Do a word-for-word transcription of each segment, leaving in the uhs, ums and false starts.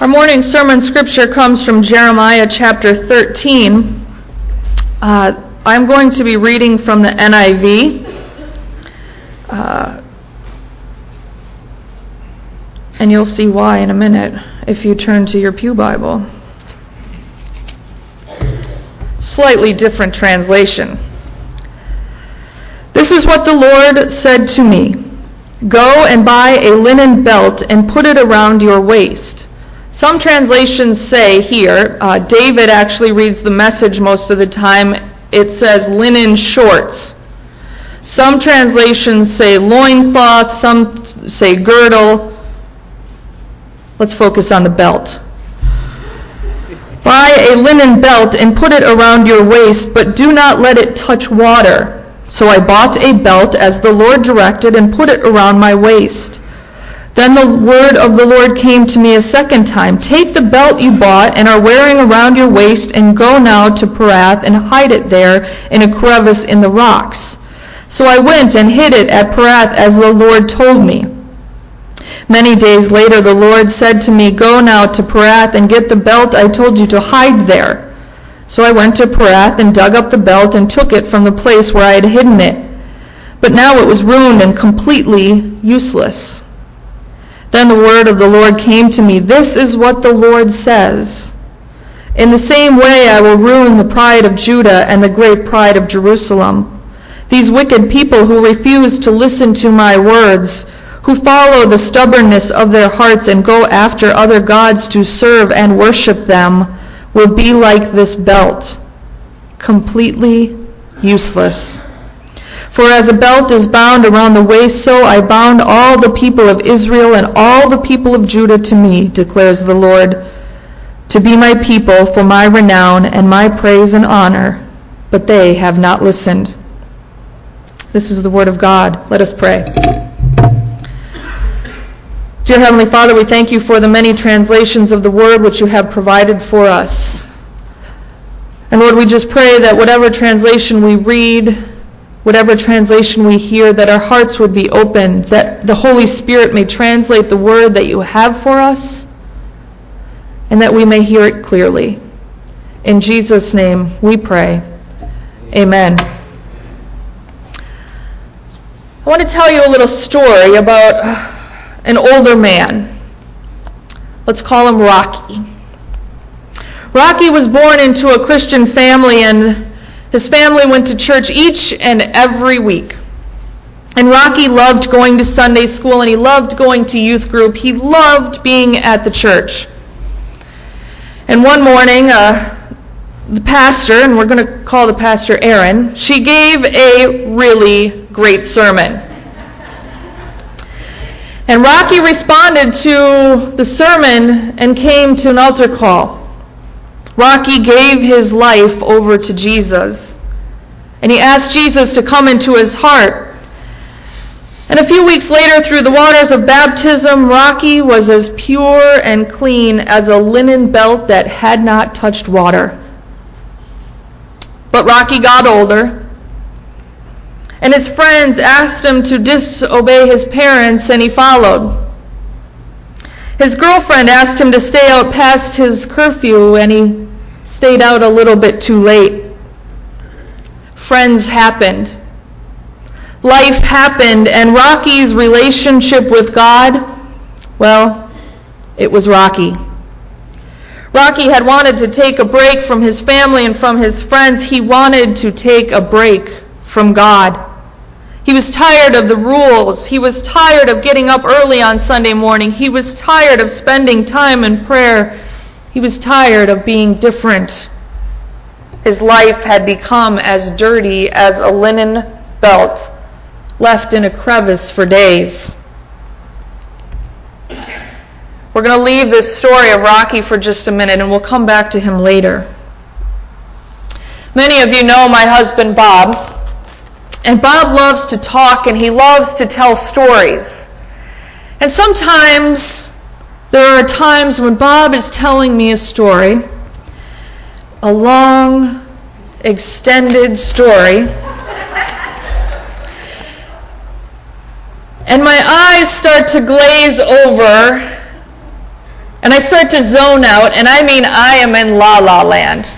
morning sermon scripture comes from Jeremiah chapter thirteen. Uh, I'm going to be reading from the N I V. Uh, and you'll see why in a minute if you turn to your pew Bible. Slightly different translation. This is what the Lord said to me. Go and buy a linen belt and put it around your waist. Some translations say here, uh, David actually reads the Message most of the time, it says linen shorts. Some translations say loincloth, some say girdle. Let's focus on the belt. Buy a linen belt and put it around your waist, but do not let it touch water. So I bought a belt as the Lord directed and put it around my waist. Then the word of the Lord came to me a second time. Take the belt you bought and are wearing around your waist and go now to Perath and hide it there in a crevice in the rocks. So I went and hid it at Perath as the Lord told me. Many days later the Lord said to me, Go now to Perath and get the belt I told you to hide there. So I went to Perath and dug up the belt and took it from the place where I had hidden it. But now it was ruined and completely useless. Then the word of the Lord came to me. This is what the Lord says. In the same way I will ruin the pride of Judah and the great pride of Jerusalem. These wicked people who refuse to listen to my words, who follow the stubbornness of their hearts and go after other gods to serve and worship them, will be like this belt, completely useless. For as a belt is bound around the waist, so I bound all the people of Israel and all the people of Judah to me, declares the Lord, to be my people for my renown and my praise and honor, but they have not listened. This is the word of God. Let us pray. Dear Heavenly Father, we thank you for the many translations of the word which you have provided for us. And Lord, we just pray that whatever translation we read, whatever translation we hear, that our hearts would be opened, that the Holy Spirit may translate the word that you have for us, and that we may hear it clearly. In Jesus' name we pray. Amen. I want to tell you a little story about an older man. Let's call him Rocky. Rocky was born into a Christian family, and his family went to church each and every week. And Rocky loved going to Sunday school, and he loved going to youth group. He loved being at the church. And one morning, uh, the pastor, and we're going to call the pastor Aaron, she gave a really great sermon. And Rocky responded to the sermon and came to an altar call. Rocky gave his life over to Jesus, and he asked Jesus to come into his heart. And a few weeks later, through the waters of baptism, Rocky was as pure and clean as a linen belt that had not touched water. But Rocky got older, and his friends asked him to disobey his parents, and he followed. His girlfriend asked him to stay out past his curfew, and he stayed out a little bit too late. Friends happened. Life happened, and Rocky's relationship with God, well, it was rocky. Rocky had wanted to take a break from his family and from his friends. He wanted to take a break from God. He was tired of the rules. He was tired of getting up early on Sunday morning. He was tired of spending time in prayer. He was tired of being different. His life had become as dirty as a linen belt left in a crevice for days. We're going to leave this story of Rocky for just a minute, and we'll come back to him later. Many of you know my husband Bob. And Bob loves to talk, and he loves to tell stories. And sometimes there are times when Bob is telling me a story, a long, extended story, and my eyes start to glaze over And I start to zone out, and I mean I am in La La Land.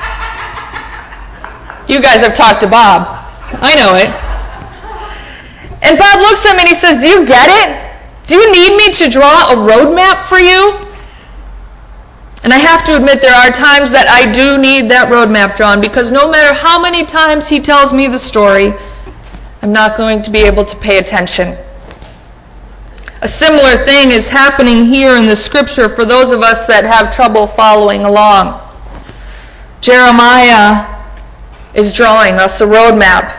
You guys have talked to Bob. I know it. And Bob looks at me and he says, do you get it? Do you need me to draw a roadmap for you? And I have to admit there are times that I do need that roadmap drawn, because no matter how many times he tells me the story, I'm not going to be able to pay attention. A similar thing is happening here in the scripture for those of us that have trouble following along. Jeremiah is drawing us a roadmap.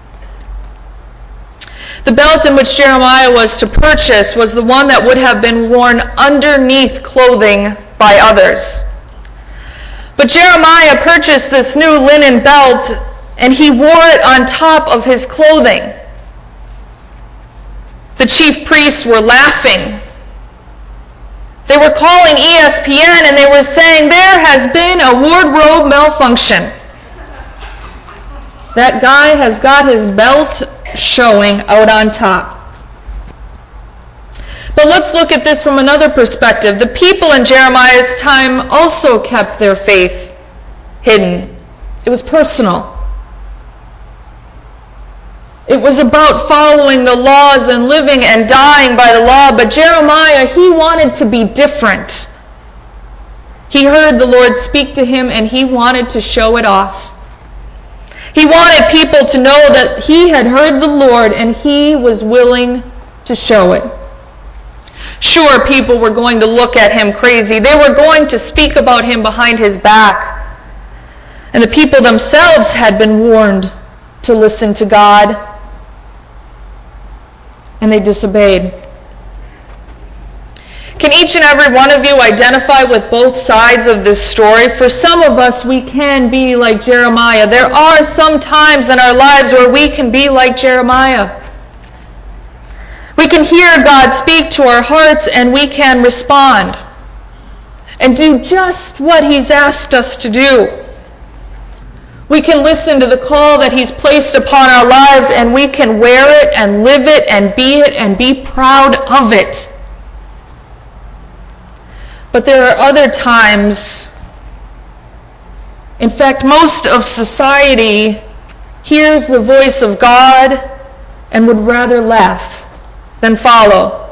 The belt in which Jeremiah was to purchase was the one that would have been worn underneath clothing by others. But Jeremiah purchased this new linen belt, and he wore it on top of his clothing. The chief priests were laughing. They were calling E S P N and they were saying, there has been a wardrobe malfunction. That guy has got his belt showing out on top. But let's look at this from another perspective. The people in Jeremiah's time also kept their faith hidden. It was personal. It was about following the laws and living and dying by the law. But Jeremiah, he wanted to be different. He heard the Lord speak to him and he wanted to show it off. He wanted people to know that he had heard the Lord and he was willing to show it. Sure, people were going to look at him crazy. They were going to speak about him behind his back. And the people themselves had been warned to listen to God, and they disobeyed. Can each and every one of you identify with both sides of this story? For some of us, we can be like Jeremiah. There are some times in our lives where we can be like Jeremiah. We can hear God speak to our hearts and we can respond and do just what He's asked us to do. We can listen to the call that He's placed upon our lives and we can wear it and live it and be it and be proud of it. But there are other times, in fact, most of society hears the voice of God and would rather laugh than follow.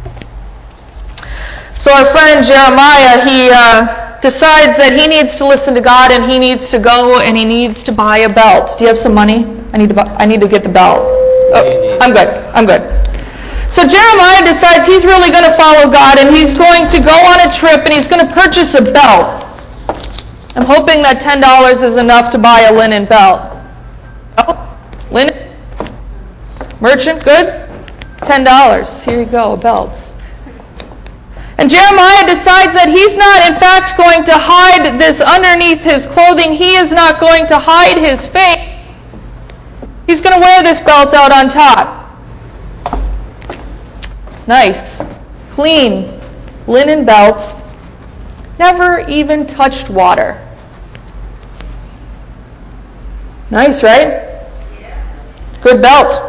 So our friend Jeremiah, he uh, decides that he needs to listen to God and he needs to go and he needs to buy a belt. Do you have some money? I need to buy, I need to get the belt. Oh, I'm good. I'm good. So Jeremiah decides he's really going to follow God and he's going to go on a trip and he's going to purchase a belt. I'm hoping that ten dollars is enough to buy a linen belt. Oh, linen? Merchant, good? ten dollars. Here you go, a belt. And Jeremiah decides that he's not, in fact, going to hide this underneath his clothing. He is not going to hide his faith. He's going to wear this belt out on top. Nice, clean, linen belt. Never even touched water. Nice, right? Good belt.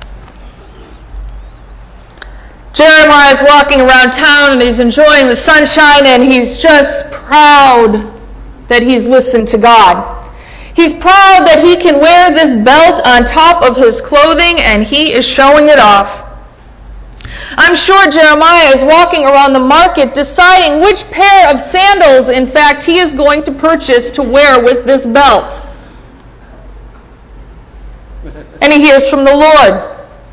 Jeremiah's walking around town and he's enjoying the sunshine and he's just proud that he's listened to God. He's proud that he can wear this belt on top of his clothing and he is showing it off. I'm sure Jeremiah is walking around the market deciding which pair of sandals, in fact, he is going to purchase to wear with this belt. And he hears from the Lord.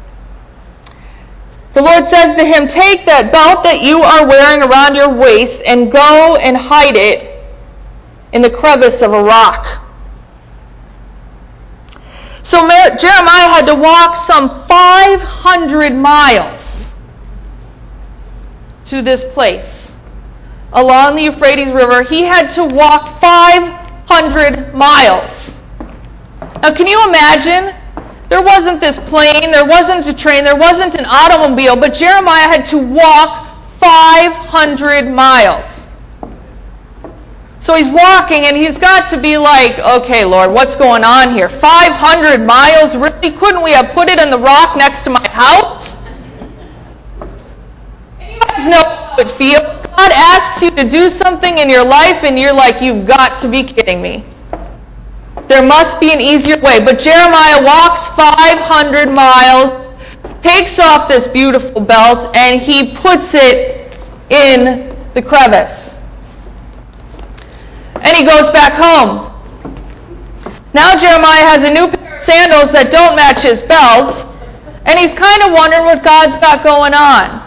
The Lord says to him, take that belt that you are wearing around your waist and go and hide it in the crevice of a rock. So Jeremiah had to walk some five hundred miles to this place along the Euphrates River. He had to walk five hundred miles. Now, can you imagine? There wasn't this plane, there wasn't a train, there wasn't an automobile, but Jeremiah had to walk five hundred miles. So he's walking and he's got to be like, okay, Lord, what's going on here? five hundred miles? Really? Couldn't we have put it in the rock next to my house? Can you imagine guys know how it feels? God asks you to do something in your life and you're like, you've got to be kidding me. There must be an easier way. But Jeremiah walks five hundred miles, takes off this beautiful belt, and he puts it in the crevice. And he goes back home. Now Jeremiah has a new pair of sandals that don't match his belt, and he's kind of wondering what God's got going on.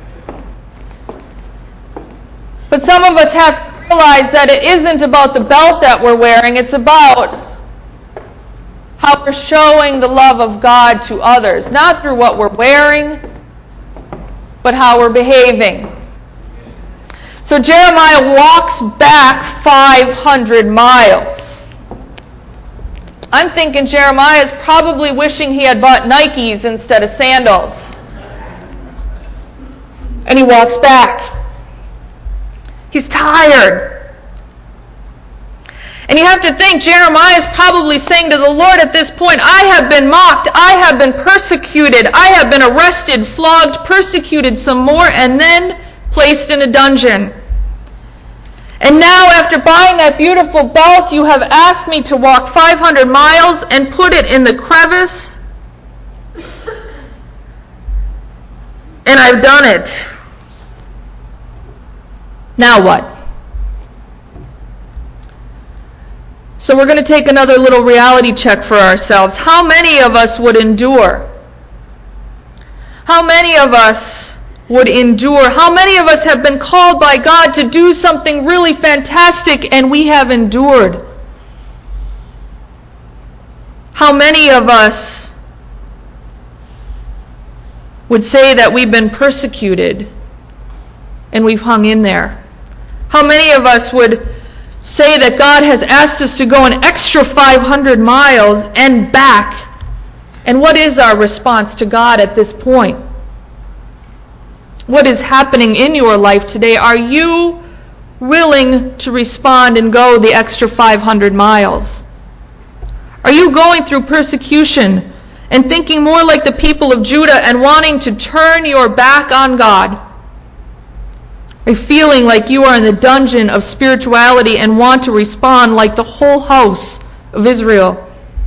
But some of us have to realize that it isn't about the belt that we're wearing, it's about how we're showing the love of God to others. Not through what we're wearing, but how we're behaving. So Jeremiah walks back five hundred miles. I'm thinking Jeremiah is probably wishing he had bought Nikes instead of sandals. And he walks back. He's tired. And you have to think, Jeremiah is probably saying to the Lord at this point, I have been mocked, I have been persecuted, I have been arrested, flogged, persecuted some more, and then placed in a dungeon. And now, after buying that beautiful belt, you have asked me to walk five hundred miles and put it in the crevice. And I've done it. Now what? So we're going to take another little reality check for ourselves. How many of us would endure? How many of us would endure? How many of us have been called by God to do something really fantastic and we have endured? How many of us would say that we've been persecuted and we've hung in there? How many of us would say that God has asked us to go an extra five hundred miles and back? And what is our response to God at this point? What is happening in your life today? Are you willing to respond and go the extra five hundred miles? Are you going through persecution and thinking more like the people of Judah and wanting to turn your back on God? Are you feeling like you are in the dungeon of spirituality and want to respond like the whole house of Israel?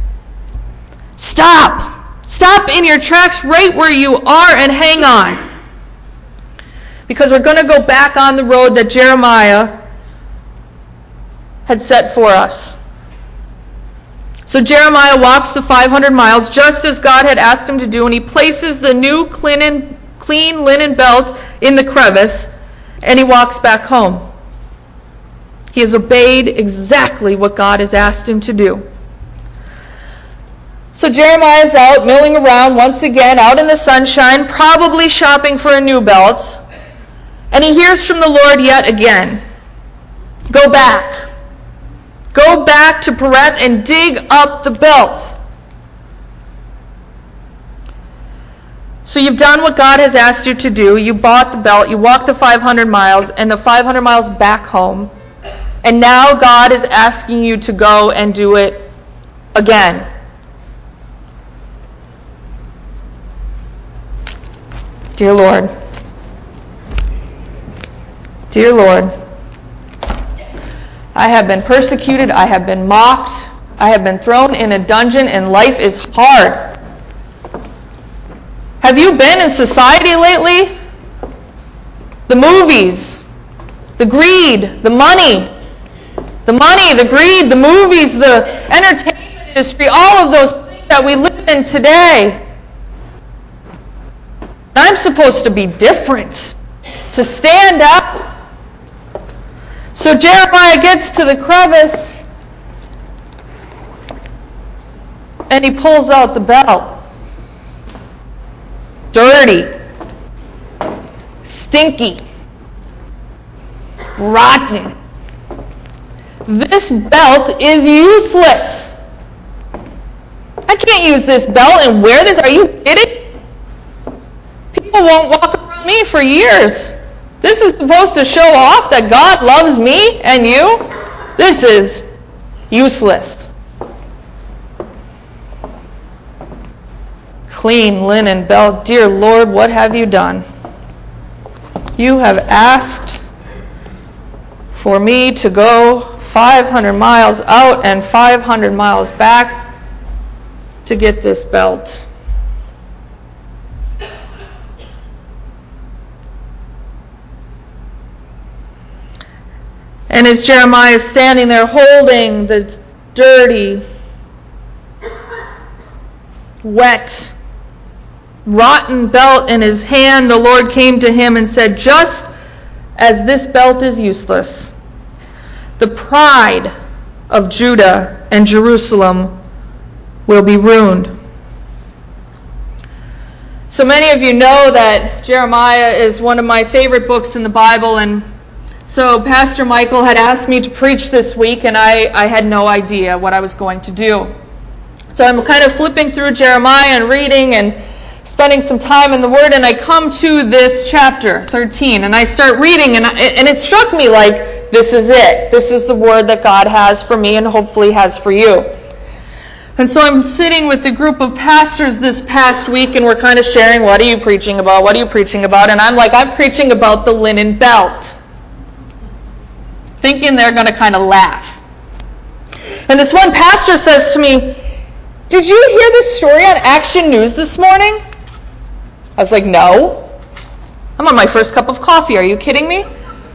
Stop! Stop in your tracks right where you are and hang on. Because we're going to go back on the road that Jeremiah had set for us. So Jeremiah walks the five hundred miles just as God had asked him to do, and he places the new clean, clean linen belt in the crevice, and he walks back home. He has obeyed exactly what God has asked him to do. So Jeremiah is out milling around once again, out in the sunshine, probably shopping for a new belt. And he hears from the Lord yet again. Go back. Go back to Pereth and dig up the belt. So you've done what God has asked you to do. You bought the belt. You walked the five hundred miles and the five hundred miles back home. And now God is asking you to go and do it again. Dear Lord. Dear Lord. I have been persecuted. I have been mocked. I have been thrown in a dungeon, and life is hard. Have you been in society lately? The movies, the greed, the money, the money, the greed, the movies, the entertainment industry, all of those things that we live in today. I'm supposed to be different, to stand out. So Jeremiah gets to the crevice and he pulls out the belt. Dirty, stinky, rotten. This belt is useless. I can't use this belt and wear this. Are you kidding? People won't walk around me for years. This is supposed to show off that God loves me and you. This is useless. Clean linen belt. Dear Lord, what have you done? You have asked for me to go five hundred miles out and five hundred miles back to get this belt. And as Jeremiah is standing there holding the dirty, wet, rotten belt in his hand, the Lord came to him and said, just as this belt is useless, the pride of Judah and Jerusalem will be ruined. So many of you know that Jeremiah is one of my favorite books in the Bible, and so Pastor Michael had asked me to preach this week, and I, I had no idea what I was going to do. So I'm kind of flipping through Jeremiah and reading and spending some time in the Word, and I come to this chapter, thirteen, and I start reading, and, I, and it struck me like, this is it. This is the Word that God has for me and hopefully has for you. And so I'm sitting with a group of pastors this past week, and we're kind of sharing, what are you preaching about? What are you preaching about? And I'm like, I'm preaching about the linen belt. Thinking they're going to kind of laugh. And this one pastor says to me, did you hear this story on Action News this morning? I was like, no. I'm on my first cup of coffee. Are you kidding me?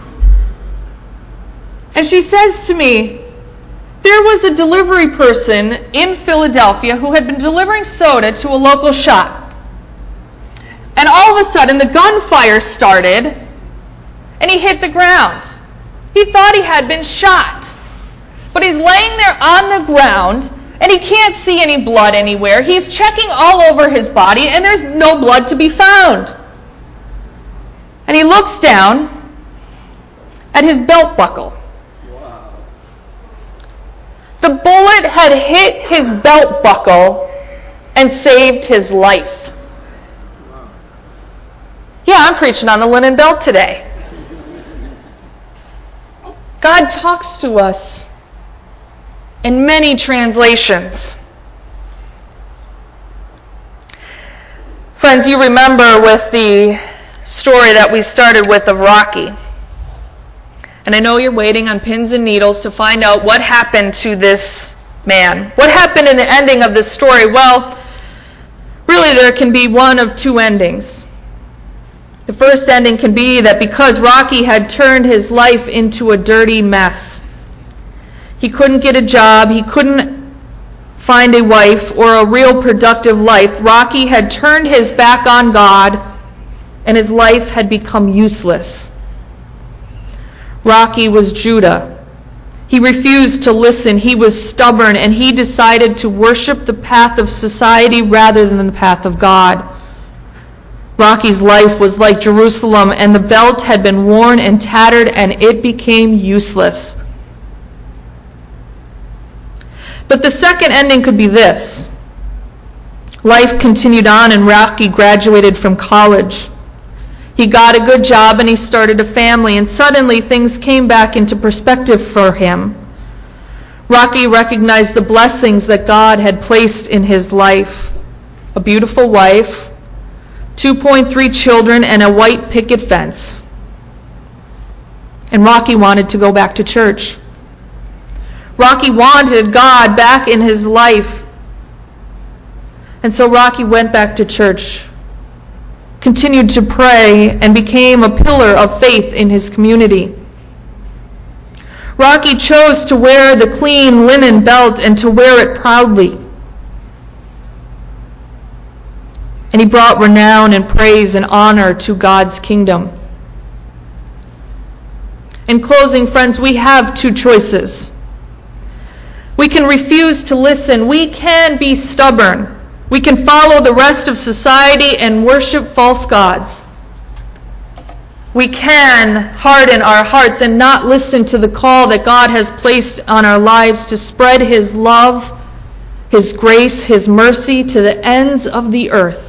And she says to me, there was a delivery person in Philadelphia who had been delivering soda to a local shop. And all of a sudden, the gunfire started, and he hit the ground. He thought he had been shot. But he's laying there on the ground, and he can't see any blood anywhere. He's checking all over his body, and there's no blood to be found. And he looks down at his belt buckle. Wow. The bullet had hit his belt buckle and saved his life. Wow. Yeah, I'm preaching on the linen belt today. God talks to us in many translations. Friends, you remember with the story that we started with of Rocky. And I know you're waiting on pins and needles to find out what happened to this man. What happened in the ending of this story? Well, really there can be one of two endings. The first ending can be that because Rocky had turned his life into a dirty mess, he couldn't get a job, he couldn't find a wife or a real productive life. Rocky had turned his back on God, and his life had become useless. Rocky was Judah. He refused to listen, he was stubborn, and he decided to worship the path of society rather than the path of God. Rocky's life was like Jerusalem, and the belt had been worn and tattered, and it became useless. But the second ending could be this. Life continued on, and Rocky graduated from college. He got a good job, and he started a family, and suddenly things came back into perspective for him. Rocky recognized the blessings that God had placed in his life. A beautiful wife, two point three children, and a white picket fence. And Rocky wanted to go back to church. Rocky wanted God back in his life. And so Rocky went back to church, continued to pray, and became a pillar of faith in his community. Rocky chose to wear the clean linen belt and to wear it proudly. And he brought renown and praise and honor to God's kingdom. In closing, friends, we have two choices. We can refuse to listen. We can be stubborn. We can follow the rest of society and worship false gods. We can harden our hearts and not listen to the call that God has placed on our lives to spread His love, His grace, His mercy to the ends of the earth.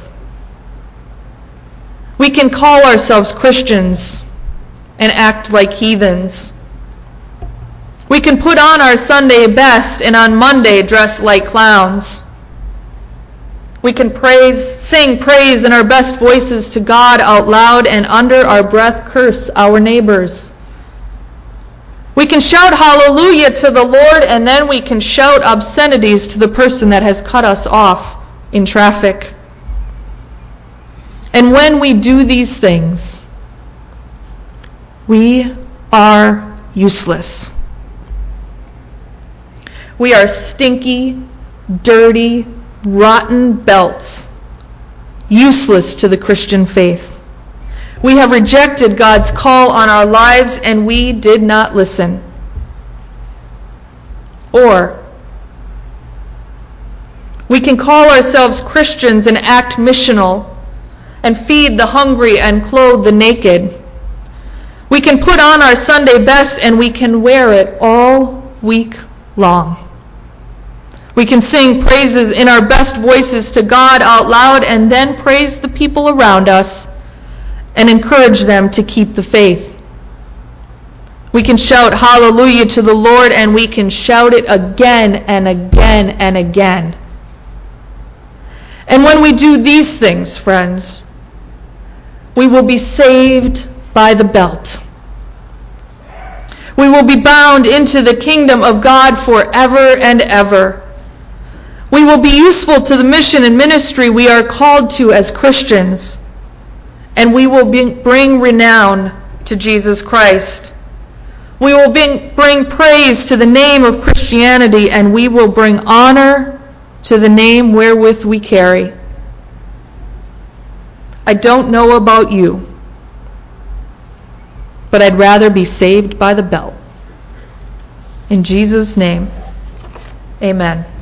We can call ourselves Christians and act like heathens. We can put on our Sunday best and on Monday dress like clowns. We can praise, sing praise in our best voices to God out loud and under our breath curse our neighbors. We can shout hallelujah to the Lord, and then we can shout obscenities to the person that has cut us off in traffic. And when we do these things, we are useless. We are stinky, dirty, rotten belts, useless to the Christian faith. We have rejected God's call on our lives, and we did not listen. Or we can call ourselves Christians and act missional and feed the hungry and clothe the naked. We can put on our Sunday best and we can wear it all week long. We can sing praises in our best voices to God out loud and then praise the people around us and encourage them to keep the faith. We can shout hallelujah to the Lord, and we can shout it again and again and again. And when we do these things, friends, we will be saved by the belt. We will be bound into the kingdom of God forever and ever. We will be useful to the mission and ministry we are called to as Christians. And we will be, bring renown to Jesus Christ. We will bring, bring praise to the name of Christianity, and we will bring honor to the name wherewith we carry. I don't know about you, but I'd rather be saved by the belt. In Jesus' name, amen.